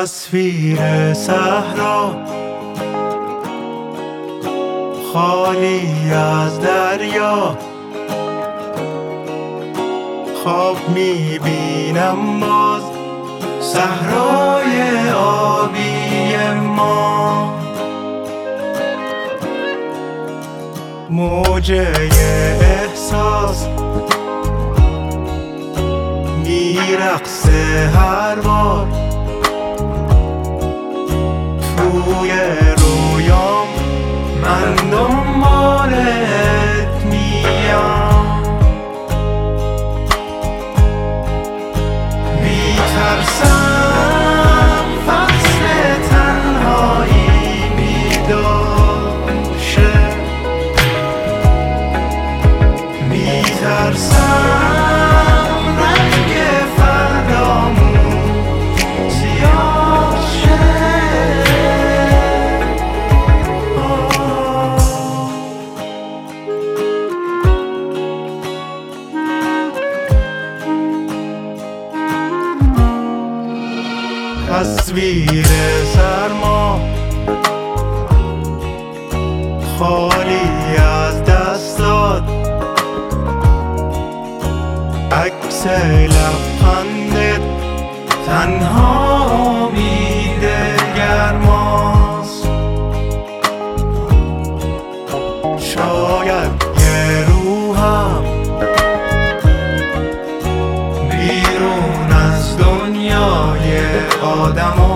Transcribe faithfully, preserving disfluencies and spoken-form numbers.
تصویر صحرا خالی از دریا، خواب میبینم باز صحرای آبی ما. موجه احساس میرقصه هر بار توی رویام، من دنبالت میام. میترسم فصل تنهایی بیدار شه، میترسم رنگ فردامون سیاه شه. تصویر سرما خالی از دستات، عکس لبخندت تنها امید گرماست. شاید یه روحم بیرون از دنیای آدم